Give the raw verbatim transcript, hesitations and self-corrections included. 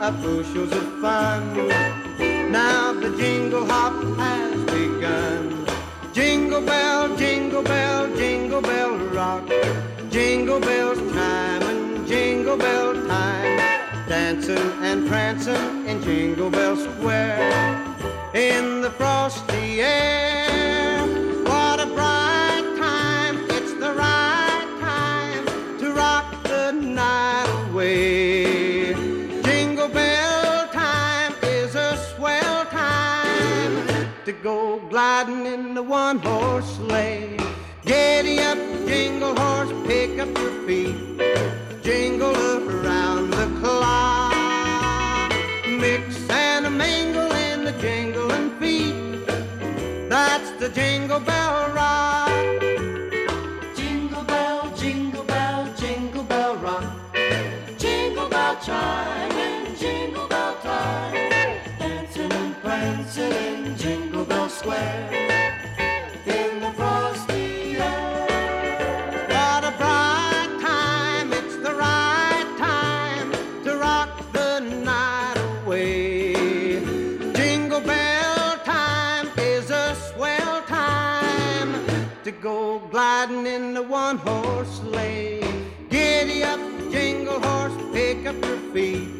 of bushels of fun. Now the jingle hop has begun. Jingle bell, jingle bell, jingle bell rock. Jingle bells time and jingle bell time. Dancing and prancing in Jingle Bell Square. In the frosty air, what a bright time. It's the right time to rock the night away. Jingle bell time is a swell time to go gliding in the one-horse sleigh. Giddy up, jingle horse, pick up your feet. Jingle around the clock. Mix and a mingle in the jingling feet. That's the Jingle Bell Rock. Jingle bell, jingle bell, jingle bell rock. Jingle bell chime and jingle bell time. Dancing and prancing in Jingle Bell Square. In the frosty air. What a bright time, it's the right time to rock the night away. Jingle bell time is a swell time to go gliding in the one-horse sleigh. Giddy up, jingle horse, pick up your feet.